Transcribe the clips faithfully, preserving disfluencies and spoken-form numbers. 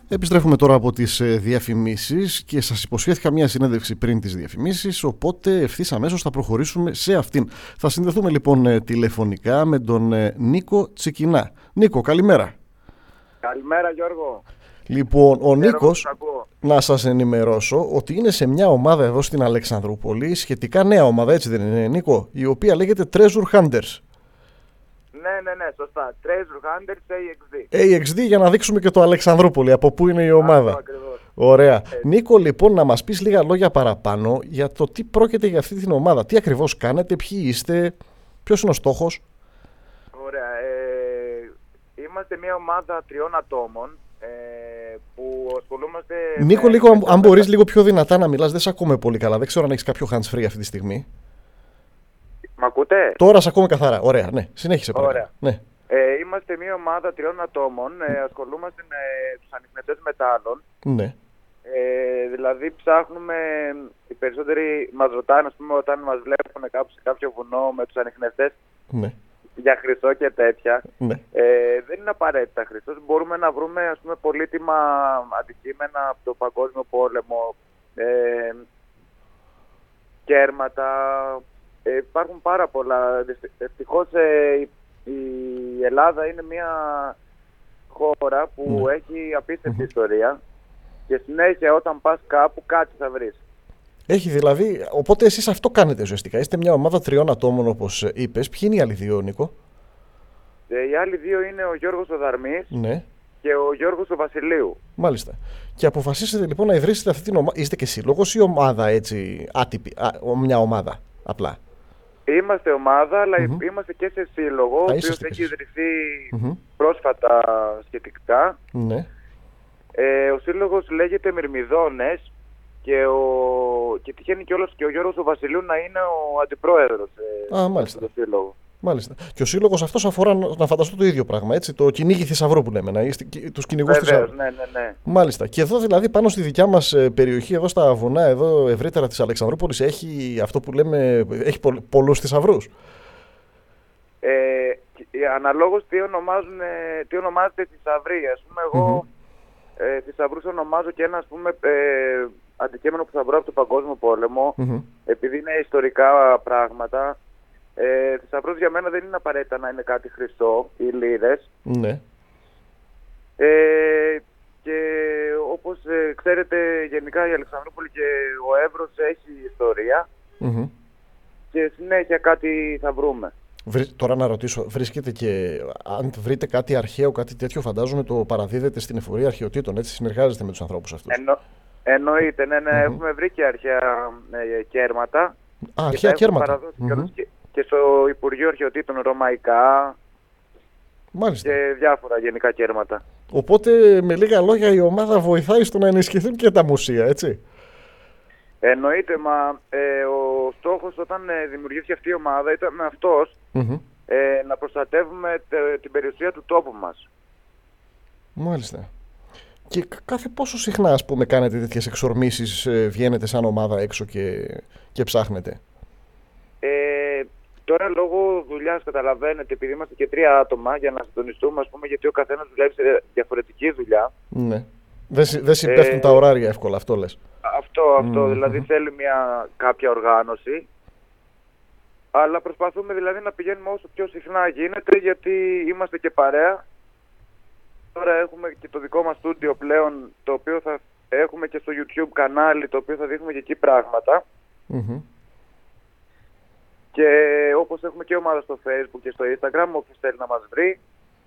Επιστρέφουμε τώρα από τις διαφημίσεις και σας υποσχέθηκα μια συνέντευξη πριν τις διαφημίσεις, οπότε ευθύς αμέσως θα προχωρήσουμε σε αυτήν. Θα συνδεθούμε λοιπόν τηλεφωνικά με τον Νίκο Τσικινά. Νίκο, καλημέρα. Καλημέρα Γιώργο. Λοιπόν, ο Νίκος, να σας ενημερώσω ότι είναι σε μια ομάδα εδώ στην Αλεξανδρούπολη, σχετικά νέα ομάδα, έτσι δεν είναι Νίκο, η οποία λέγεται Treasure Hunters. Ναι, ναι, ναι, σωστά. Treasure Hunters έι εξ ντι. έι εξ ντι για να δείξουμε και το Αλεξανδρούπολη, από πού είναι η ομάδα. Αυτό ακριβώς. Ωραία. Έτσι. Νίκο, λοιπόν, να μας πεις λίγα λόγια παραπάνω για το τι πρόκειται για αυτή την ομάδα. Τι ακριβώς κάνετε, ποιοι είστε, ποιος είναι ο στόχος. Ωραία. Ε, είμαστε μια ομάδα τριών ατόμων ε, που ασχολούμαστε... Νίκο, με... λίγο, αν μπορείς λίγο πιο δυνατά να μιλάς, δεν σε ακούμε πολύ καλά. Δεν ξέρω αν έχεις κάποιο hands free αυτή τη στιγμή. Μ' ακούτε? Τώρα σε ακούμε καθαρά. Ωραία, ναι. Συνέχισε παρακαλώ. Ωραία. Ναι. Ε, είμαστε μια ομάδα τριών ατόμων, ε, ασχολούμαστε με τους ανιχνευτές μετάλλων. Ναι. Ε, δηλαδή ψάχνουμε, οι περισσότεροι μας ρωτάνε, ας πούμε, όταν μας βλέπουν κάπου σε κάποιο βουνό με τους ανιχνευτές, ναι, για χρυσό και τέτοια. Ναι. Ε, δεν είναι απαραίτητα χρυσός. Μπορούμε να βρούμε, ας πούμε, πολύτιμα αντικείμενα από το Παγκόσμιο Πόλεμο, ε, κέρματα. Ε, υπάρχουν πάρα πολλά. Ευτυχώς ε, η Ελλάδα είναι μια χώρα που ναι. έχει απίστευτη mm-hmm. ιστορία και συνέχεια όταν πας κάπου κάτι θα βρεις. Έχει δηλαδή, οπότε εσείς αυτό κάνετε ουσιαστικά. Είστε μια ομάδα τριών ατόμων όπως είπες. Ποιοι είναι οι άλλοι δύο, Νίκο? Ε, οι άλλοι δύο είναι ο Γιώργος ο Δαρμής, ναι, και ο Γιώργος ο Βασιλείου. Μάλιστα. Και αποφασίσετε λοιπόν να ιδρύσετε αυτή την ομάδα. Είστε και σύλλογος ή ομάδα έτσι άτυπη, α, μια ομάδα απλά? Είμαστε ομάδα, αλλά mm-hmm. είμαστε και σε σύλλογο, ο οποίος έχει ιδρυθεί mm-hmm. πρόσφατα σχετικά. Ναι. Ε, ο σύλλογος λέγεται Μυρμηδόνες και, ο... και τυχαίνει κιόλας και ο Γιώργος ο Βασιλείου να είναι ο αντιπρόεδρος ε, Α, μάλιστα. του σύλλογου. Μάλιστα. Και ο σύλλογος αυτός αφορά, να φανταστώ, το ίδιο πράγμα, έτσι, το κυνήγι θησαυρού που λέμε, να είστε τους κυνηγούς θησαυρού. Ναι, ναι, ναι. Μάλιστα. Και εδώ δηλαδή πάνω στη δικιά μας περιοχή, εδώ στα βουνά, εδώ ευρύτερα της Αλεξανδρούπολης, έχει αυτό που λέμε, έχει πο, πολλούς θησαυρούς. Ε, αναλόγως τι, ονομάζουν, τι ονομάζεται θησαυροί. Ας πούμε, εγώ mm-hmm. ε, θησαυρούς ονομάζω και ένα, ας πούμε, ε, αντικείμενο που θα βρω από τον Παγκόσμιο Πόλεμο, mm-hmm. επειδή είναι ιστορικά πράγματα. Ε, θησαυρός για μένα δεν είναι απαραίτητα να είναι κάτι χρυσό ή λίρες. Ναι. Ε, και όπως ε, ξέρετε, γενικά η Αλεξανδρούπολη και ο Εύρος έχει ιστορία mm-hmm. και συνέχεια κάτι θα βρούμε. Βρι, τώρα να ρωτήσω, βρίσκεται και αν βρείτε κάτι αρχαίο, κάτι τέτοιο, φαντάζομαι το παραδίδετε στην εφορία αρχαιοτήτων, έτσι συνεργάζεστε με τους ανθρώπους αυτούς? Εννο, εννοείται, ναι, ναι, mm-hmm. έχουμε βρει και αρχαία ε, κέρματα. Α, αρχαία κέρματα. Mm-hmm. Και, και στο Υπουργείο Αρχαιοτήτων ρωμαϊκά. Μάλιστα. Και διάφορα γενικά κέρματα. Οπότε με λίγα λόγια η ομάδα βοηθάει στο να ενισχυθούν και τα μουσεία, έτσι? Εννοείται, μα ε, ο στόχος όταν ε, δημιουργήθηκε αυτή η ομάδα ήταν αυτός, mm-hmm. ε, να προστατεύουμε τε, την περιουσία του τόπου μας. Μάλιστα. Και κάθε πόσο συχνά, ας πούμε, κάνετε τέτοιες εξορμήσεις, ε, βγαίνετε σαν ομάδα έξω και, και ψάχνετε? Ε, τώρα λόγω δουλειάς, καταλαβαίνετε, επειδή είμαστε και τρία άτομα για να συντονιστούμε, ας πούμε, γιατί ο καθένας δουλεύει σε διαφορετική δουλειά. Ναι. Δεν, δεν συμπέφτουν ε, τα ωράρια εύκολα, αυτό λες? Αυτό, αυτό. Mm-hmm. Δηλαδή θέλει μια κάποια οργάνωση. Αλλά προσπαθούμε δηλαδή να πηγαίνουμε όσο πιο συχνά γίνεται, γιατί είμαστε και παρέα. Τώρα έχουμε και το δικό μας στούντιο πλέον, το οποίο θα έχουμε και στο YouTube κανάλι, το οποίο θα δείχνουμε και εκεί πράγματα. Mm-hmm. Και όπως έχουμε και ομάδα στο Facebook και στο Instagram, όποιος θέλει να μας βρει.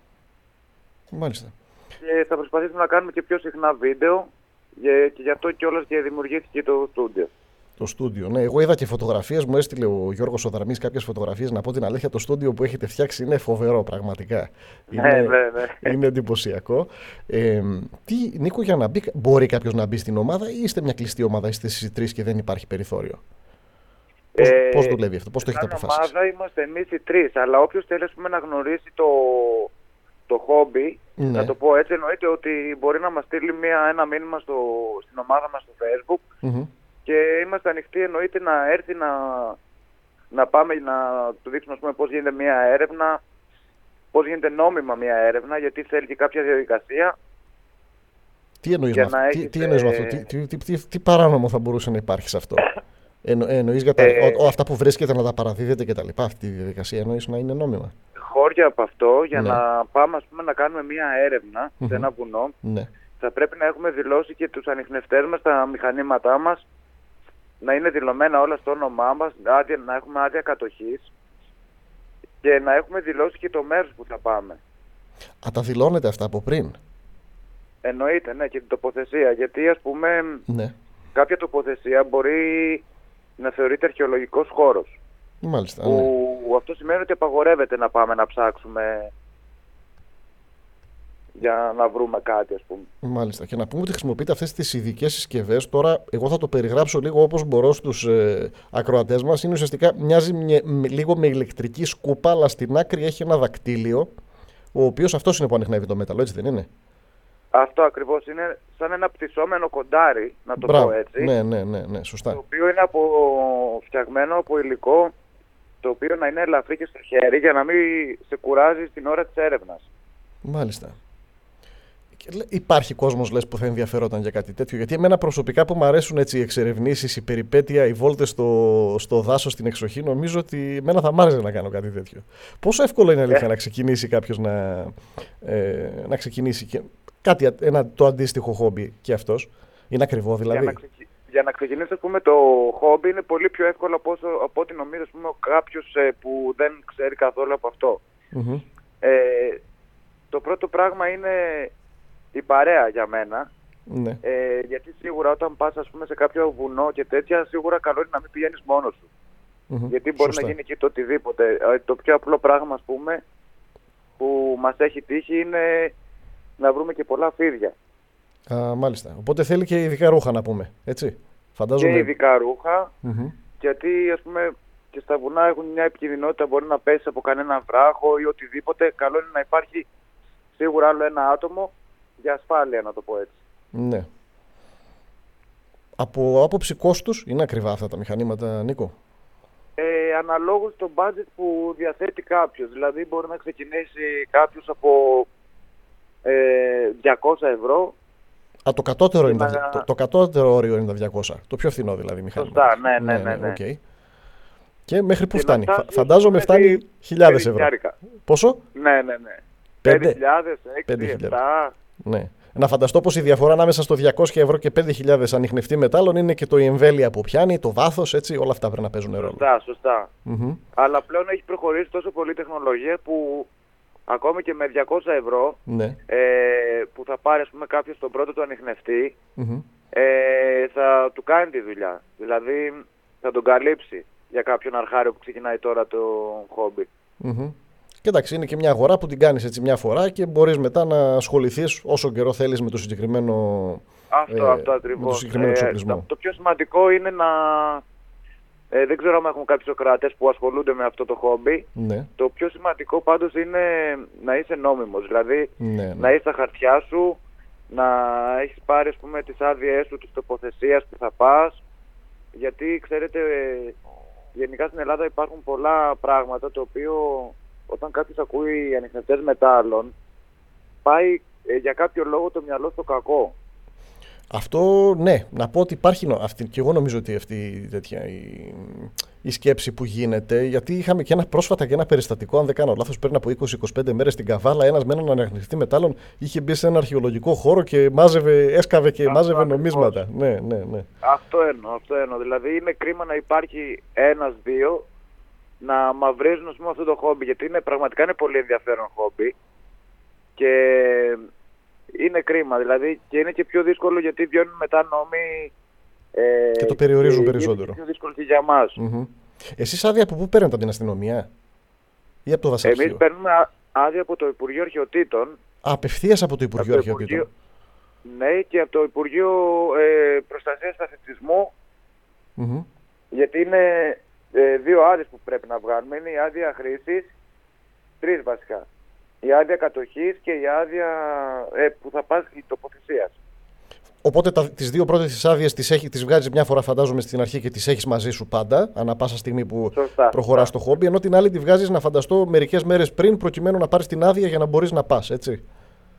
Μάλιστα. Και θα προσπαθήσουμε να κάνουμε και πιο συχνά βίντεο και γι' αυτό κιόλας και δημιουργήθηκε το στούντιο. Το στούντιο, ναι. Εγώ είδα και φωτογραφίες, μου έστειλε ο Γιώργος ο Δαρμής κάποιες φωτογραφίες. Να πω την αλήθεια, το στούντιο που έχετε φτιάξει είναι φοβερό, πραγματικά. Είναι, ναι, ναι, ναι. είναι εντυπωσιακό. Ε, τι, Νίκο, για να μπει, μπορεί κάποιος να μπει στην ομάδα ή είστε μια κλειστή ομάδα, είστε εσείς οι τρεις και δεν υπάρχει περιθώριο? Πώς, ε, πώς δουλεύει αυτό, πώς το έχετε αποφασίσει? Στην ομάδα είμαστε εμείς οι τρεις, αλλά όποιος θέλει, ας πούμε, να γνωρίσει το, το χόμπι, ναι. να το πω έτσι, εννοείται ότι μπορεί να μας στείλει μια, ένα μήνυμα στο, στην ομάδα μας στο Facebook. Mm-hmm. Και είμαστε ανοιχτοί, εννοείται, να έρθει να, να πάμε να του δείξουμε, ας πούμε, πώς γίνεται μια έρευνα, πώς γίνεται νόμιμα μια έρευνα, γιατί θέλει και κάποια διαδικασία. Τι εννοείς με αυτό, τι, τι, εννοείς με αυτό, τι, τι, τι, τι, τι παράνομο θα μπορούσε να υπάρχει σε αυτό? Εννο, εννοείς για τα, ε, ο, ο, αυτά που βρίσκεται να τα παραδίδετε και τα λοιπά, αυτή τη διαδικασία εννοείς να είναι νόμιμα? Χώρια από αυτό, για ναι. να πάμε ας πούμε, να κάνουμε μία έρευνα mm-hmm. σε ένα βουνό, ναι. θα πρέπει να έχουμε δηλώσει και τους ανιχνευτές μας, τα μηχανήματά μας, να είναι δηλωμένα όλα στο όνομά μας, άδεια, να έχουμε άδεια κατοχής και να έχουμε δηλώσει και το μέρος που θα πάμε. Α, τα δηλώνετε αυτά από πριν? Εννοείται, ναι, και την τοποθεσία. Γιατί ας πούμε ναι. κάποια τοποθεσία μπορεί να θεωρείται αρχαιολογικός χώρος. Μάλιστα. Που ναι. αυτό σημαίνει ότι απαγορεύεται να πάμε να ψάξουμε για να βρούμε κάτι, ας πούμε. Μάλιστα. Και να πούμε ότι χρησιμοποιείτε αυτές τις ειδικές συσκευές. Τώρα, εγώ θα το περιγράψω λίγο όπως μπορώ στους ε, ακροατές μας. Είναι ουσιαστικά, μοιάζει με, με, λίγο με ηλεκτρική σκούπα, αλλά στην άκρη έχει ένα δακτύλιο, ο οποίος αυτός είναι που ανιχνεύει το μέταλλο, έτσι δεν είναι? Αυτό ακριβώς, είναι σαν ένα πτυσσόμενο κοντάρι, να το Μπράβο. πω έτσι. Ναι, ναι, ναι, ναι, σωστά. Το οποίο είναι από, φτιαγμένο από υλικό, το οποίο να είναι ελαφρύ και στο χέρι για να μην σε κουράζει την ώρα της έρευνας. Μάλιστα. Υπάρχει κόσμος, λες, που θα ενδιαφερόταν για κάτι τέτοιο? Γιατί εμένα προσωπικά που μου αρέσουν έτσι οι εξερευνήσεις, η περιπέτεια, οι βόλτες στο, στο δάσος, στην εξοχή, νομίζω ότι εμένα θα μ' άρεσε να κάνω κάτι τέτοιο. Πόσο εύκολο είναι αλήθεια ε. να ξεκινήσει κάποιος να, ε, να ξεκινήσει και κάτι, ένα, το αντίστοιχο χόμπι και αυτός? Είναι ακριβό δηλαδή? Για να, ξεκι... για να ξεκινήσει, ας πούμε, το χόμπι είναι πολύ πιο εύκολο από, όσο, από ό,τι νομίζει, ας πούμε, κάποιος ε, που δεν ξέρει καθόλου από αυτό. Mm-hmm. Ε, το πρώτο πράγμα είναι η παρέα για μένα. Ναι. Ε, γιατί σίγουρα όταν πας, ας πούμε, σε κάποιο βουνό και τέτοια, σίγουρα καλό είναι να μην πηγαίνεις μόνος σου. Mm-hmm. Γιατί μπορεί Σωστά. να γίνει και το οτιδήποτε. Ε, το πιο απλό πράγμα, ας πούμε, που μας έχει τύχει είναι να βρούμε και πολλά φίδια. Α, μάλιστα. Οπότε θέλει και ειδικά ρούχα να πούμε, έτσι? Φαντάζομαι... Και ειδικά ρούχα, mm-hmm. γιατί ας πούμε και στα βουνά έχουν μια επικινδυνότητα, μπορεί να πέσει από κανένα βράχο ή οτιδήποτε. Καλό είναι να υπάρχει σίγουρα άλλο ένα άτομο για ασφάλεια, να το πω έτσι. Ναι. Από άποψη κόστους, είναι ακριβά αυτά τα μηχανήματα, Νίκο? Ε, αναλόγως το budget που διαθέτει κάποιος. Δηλαδή μπορεί να ξεκινήσει κάποιος από ε, διακόσια ευρώ. Α, το κατώτερο, είναι να... τα, το, το κατώτερο όριο είναι τα διακόσια. Το πιο φθηνό δηλαδή μηχανήμα. Σωστά, ναι, ναι, ναι. ναι, ναι. Okay. Και μέχρι πού και φτάνει? φτάσει, Φαντάζομαι φτάνει χιλιάδες ευρώ. Πόσο? Ναι, ναι, ναι. πέντε χιλιάδες, έξι, επτά. Ναι. Να φανταστώ πως η διαφορά ανάμεσα στο διακόσια ευρώ και πέντε χιλιάδες ανιχνευτή μετάλλων είναι και το η εμβέλεια που πιάνει, το βάθος, έτσι, όλα αυτά πρέπει να παίζουν ρόλο. Σωστά, σωστά. Mm-hmm. Αλλά πλέον έχει προχωρήσει τόσο πολύ η τεχνολογία που ακόμη και με διακόσια ευρώ ναι. ε, που θα πάρει, ας πούμε, κάποιος τον πρώτο του ανιχνευτή, mm-hmm. ε, θα του κάνει τη δουλειά. Δηλαδή θα τον καλύψει για κάποιον αρχάριο που ξεκινάει τώρα το χόμπι. Mm-hmm. Και εντάξει, είναι και μια αγορά που την κάνεις έτσι μια φορά και μπορείς μετά να ασχοληθείς όσο καιρό θέλεις με το συγκεκριμένο, αυτό, ε, αυτό ακριβώς. με το συγκεκριμένο εξοπλισμό. Ε, το, το πιο σημαντικό είναι να... Ε, δεν ξέρω αν έχουμε κάποιους ακροατές που ασχολούνται με αυτό το χόμπι. Ναι. Το πιο σημαντικό πάντως είναι να είσαι νόμιμος. Δηλαδή ναι, ναι. να είσαι στα χαρτιά σου, να έχεις πάρει, ας πούμε, τις άδειές σου, της τοποθεσίας που θα πας. Γιατί ξέρετε, γενικά στην Ελλάδα υπάρχουν πολλά πράγματα το οποίο όταν κάποιος ακούει ανιχνευτές μετάλλων πάει ε, για κάποιο λόγο το μυαλό στο κακό. Αυτό ναι, να πω ότι υπάρχει αυτή, και εγώ νομίζω ότι αυτή τέτοια, η, η σκέψη που γίνεται, γιατί είχαμε και ένα πρόσφατα και ένα περιστατικό, αν δεν κάνω λάθος, πριν από είκοσι με είκοσι πέντε μέρες στην Καβάλα, ένας με έναν ανιχνευτή μετάλλων είχε μπει σε ένα αρχαιολογικό χώρο και μάζευε, έσκαβε και αυτό μάζευε ακριβώς. νομίσματα. Ναι, ναι, ναι. Αυτό εννοώ, αυτό εννοώ. Δηλαδή είναι κρίμα να υπάρχει ένας-δύο να μαυρίζουν, ας πούμε, αυτό το χόμπι, γιατί είναι, πραγματικά είναι πολύ ενδιαφέρον χόμπι και είναι κρίμα, δηλαδή, και είναι και πιο δύσκολο γιατί βγαίνουν μετά νόμοι ε, και το περιορίζουν και περισσότερο. Είναι πιο δύσκολο και για μας. Mm-hmm. Εσείς άδεια από πού παίρνετε, από την αστυνομία ή από το δασαρχείο? Εμείς παίρνουμε άδεια από το Υπουργείο Αρχαιοτήτων. Α, απευθείας από το Υπουργείο από το Αρχαιοτήτων. Υπουργείο, ναι, και από το Υπουργείο ε, Προστασίας του Αθλητισμού. Mm-hmm. Γιατί είναι ε, δύο άδειες που πρέπει να βγάλουμε. Είναι η άδεια χρήσης, τρεις βασικά. Η άδεια κατοχής και η άδεια ε, που θα πας η τοποθεσίας. Οπότε τα, τις δύο πρώτες τις άδειες τις, έχει, τις βγάζεις μια φορά, φαντάζομαι, στην αρχή και τις έχεις μαζί σου πάντα, ανά πάσα στιγμή που σωστά, προχωράς στο χόμπι, ενώ την άλλη τη βγάζεις, να φανταστώ, μερικές μέρες πριν, προκειμένου να πάρεις την άδεια για να μπορείς να πας, έτσι.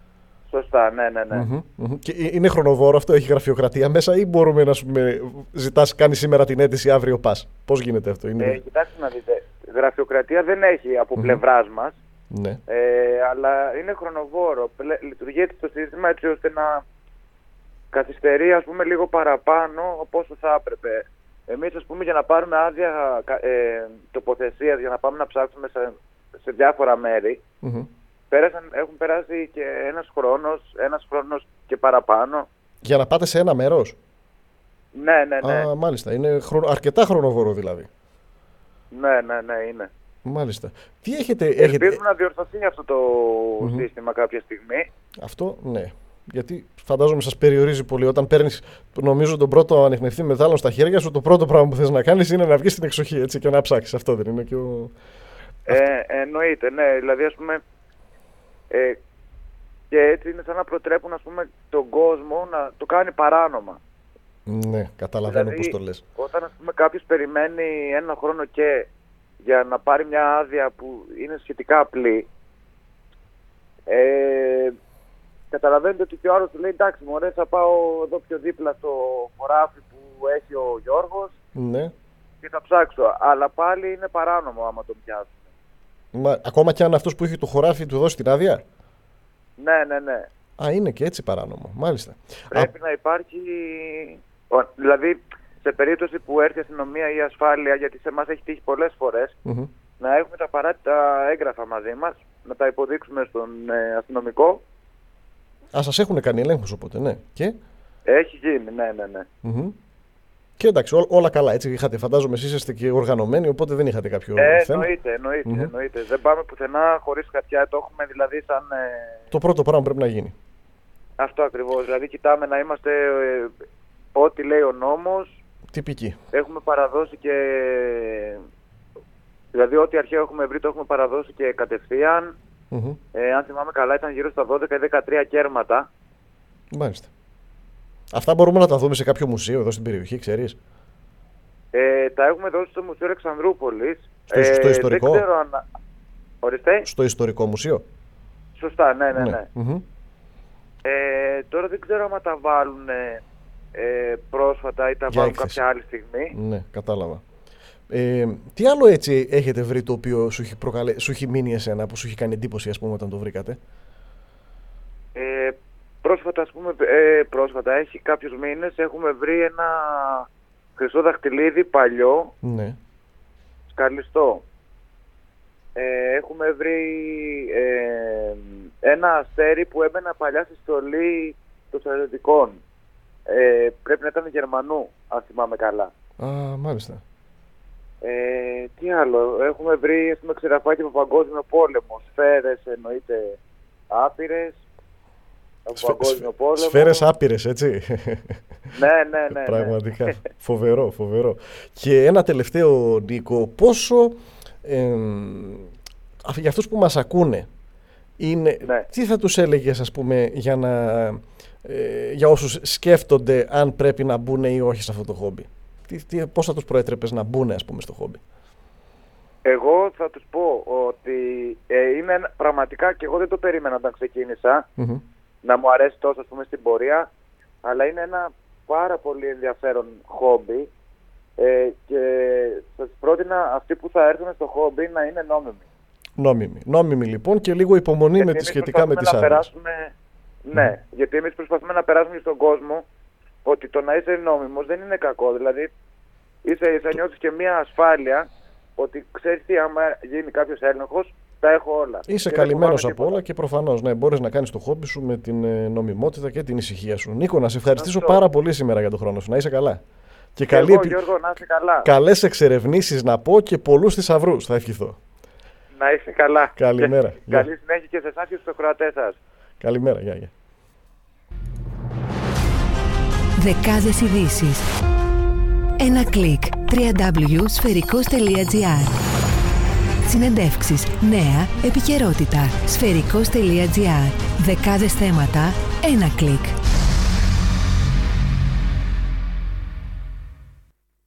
Σωστά, ναι, ναι, ναι. Mm-hmm, mm-hmm. Και είναι χρονοβόρο αυτό, έχει γραφειοκρατία μέσα ή μπορούμε να σου ζητάς, κάνει σήμερα την αίτηση, αύριο πας? Πώς γίνεται αυτό? Είναι... Ε, κοιτάξτε να δείτε, γραφειοκρατία δεν έχει από mm-hmm. πλευράς μας, ναι. ε, αλλά είναι χρονοβόρο. Λειτουργεί το σύστημα έτσι ώστε να καθυστερεί, ας πούμε, λίγο παραπάνω από όσο θα έπρεπε. Εμείς, ας πούμε, για να πάρουμε άδεια ε, τοποθεσίας, για να πάμε να ψάξουμε σε, σε διάφορα μέρη, mm-hmm. πέρασαν, έχουν περάσει και ένας χρόνος, ένας χρόνος και παραπάνω. Για να πάτε σε ένα μέρος? Ναι, ναι, ναι. Α, μάλιστα. Είναι χρο... αρκετά χρονοβόρο δηλαδή. Ναι, ναι, ναι, είναι. Μάλιστα. Τι έχετε... Ελπίζουμε έχετε... να διορθωθεί αυτό το mm-hmm. σύστημα κάποια στιγμή. Αυτό, ναι. Γιατί φαντάζομαι σας περιορίζει πολύ. Όταν παίρνεις, νομίζω, τον πρώτο ανιχνευτή μετάλλων στα χέρια σου, το πρώτο πράγμα που θες να κάνεις είναι να βγεις στην εξοχή, έτσι, και να ψάξεις. Αυτό δεν είναι και ο... Ε, εννοείται, ναι. Δηλαδή, ας πούμε, ε, και έτσι είναι σαν να προτρέπουν, ας πούμε, τον κόσμο να το κάνει παράνομα. Ναι, καταλαβαίνω δηλαδή, πώς το λες. Όταν, ας πούμε, κάποιος περιμένει ένα χρόνο και για να πάρει μια άδεια που είναι σχετικά απλή, ε, καταλαβαίνετε ότι και ο άλλος του λέει, εντάξει μωρέ, θα πάω εδώ πιο δίπλα στο χωράφι που έχει ο Γιώργος, ναι, και θα ψάξω. Αλλά πάλι είναι παράνομο άμα τον πιάσουν. Μα, ακόμα και αν αυτός που έχει το χωράφι του δώσει την άδεια? Ναι, ναι, ναι. Α, είναι και έτσι παράνομο, μάλιστα. Πρέπει Α... να υπάρχει, δηλαδή σε περίπτωση που έρθει η αστυνομία ή η ασφάλεια, γιατί σε εμάς έχει τύχει πολλές φορές, mm-hmm. να έχουμε τα απαραίτητα έγγραφα μαζί μας, να τα υποδείξουμε στον ε, αστυνομικό. Α, σας έχουν κάνει ελέγχους οπότε, ναι. Και... Έχει γίνει, ναι, ναι, ναι. Mm-hmm. Και εντάξει, ό, όλα καλά, έτσι είχατε, φαντάζομαι εσείς είστε και οργανωμένοι, οπότε δεν είχατε κάποιο ε, θέμα. Εννοείται, εννοείται, mm-hmm. εννοείται. Δεν πάμε πουθενά χωρίς χαρτιά, το έχουμε δηλαδή σαν... Ε... Το πρώτο πράγμα πρέπει να γίνει. Αυτό ακριβώς, δηλαδή κοιτάμε να είμαστε ε, ό,τι λέει ο νόμος. Τυπική. Έχουμε παραδώσει και... Δηλαδή ό,τι αρχαίο έχουμε βρει το έχουμε παραδώσει και κατευθείαν. Mm-hmm. Ε, αν θυμάμαι καλά ήταν γύρω στα δώδεκα ή δεκατρία κέρματα. Μάλιστα. Αυτά μπορούμε να τα δούμε σε κάποιο μουσείο εδώ στην περιοχή, ξέρεις? Ε, τα έχουμε δώσει στο Μουσείο Αλεξανδρούπολης. Στο, ε, στο ιστορικό? Δεν ξέρω αν... Ορίστε. Στο ιστορικό μουσείο. Σωστά, ναι, ναι, ναι. ναι. Mm-hmm. Ε, τώρα δεν ξέρω αν τα βάλουν ε, πρόσφατα ή τα για βάλουν έκθεση. κάποια άλλη στιγμή. Ναι, κατάλαβα. Ε, τι άλλο έτσι έχετε βρει το οποίο σου έχει, προκαλε... σου έχει μείνει εσένα, που σου έχει κάνει εντύπωση, ας πούμε, όταν το βρήκατε? Ε, πρόσφατα, ας πούμε, ε, πρόσφατα, έχει κάποιους μήνες, έχουμε βρει ένα χρυσό δαχτυλίδι παλιό, ναι. σκαλιστό. Ε, έχουμε βρει ε, ένα αστέρι που έμπαινα παλιά στη στολή των στρατιωτικών. Ε, πρέπει να ήταν Γερμανού, αν θυμάμαι καλά. Α, μάλιστα. Ε, τι άλλο, έχουμε βρει, έχουμε ξεραφάκι από παγκόσμιο πόλεμο, σφαίρες εννοείται άπειρες, από Σφαι, παγκόσμιο πόλεμο. Σφαίρες άπειρες, έτσι. Ναι, ναι, ναι. Πραγματικά, ναι. φοβερό, φοβερό. Και ένα τελευταίο, Νίκο, πόσο, ε, για αυτούς που μας ακούνε, είναι, ναι. τι θα τους έλεγες, ας πούμε, για, να, ε, για όσους σκέφτονται αν πρέπει να μπουν ή όχι σε αυτό το χόμπι? Τι, τι, πώς θα τους προέτρεπες να μπουν, ας πούμε, στο χόμπι? Εγώ θα τους πω ότι ε, είναι πραγματικά, και εγώ δεν το περίμενα όταν ξεκίνησα, mm-hmm. να μου αρέσει τόσο, ας πούμε, στην πορεία, αλλά είναι ένα πάρα πολύ ενδιαφέρον χόμπι ε, και θα σας πρότεινα αυτοί που θα έρθουν στο χόμπι να είναι νόμιμοι. Νόμιμοι. Νόμιμοι λοιπόν, και λίγο υπομονή γιατί με τη σχετικά με τις άδειες. Ναι, mm. γιατί εμείς προσπαθούμε να περάσουμε στον κόσμο ότι το να είσαι νόμιμος δεν είναι κακό. Δηλαδή, είσαι, θα νιώθεις και μια ασφάλεια ότι ξέρεις τι, άμα γίνει κάποιος έλεγχος, τα έχω όλα. Είσαι καλυμμένος από όλα και προφανώς ναι, μπορείς να κάνεις το χόμπι σου με την νομιμότητα και την ησυχία σου. Νίκο, να σε ευχαριστήσω Αυτό. πάρα πολύ σήμερα για τον χρόνο σου. Να είσαι καλά. Και, και καλή εγώ, Γιώργο, να είσαι καλά. Καλές εξερευνήσεις να πω και πολλούς θησαυρούς, θα ευχηθώ. Να είσαι καλά. Καλημέρα. Και, καλή συνέχεια και σε εσάς και στους ακροατές σας. Καλημέρα, γεια, γεια. Δεκάδες ειδήσεις. Ένα κλικ. double-u double-u double-u τελεία σφαιρικός τελεία τζι άρ. Συνεντεύξεις, νέα, επικαιρότητα. Σφαιρικός τελεία τζι άρ. Δεκάδες θέματα. Ένα κλικ.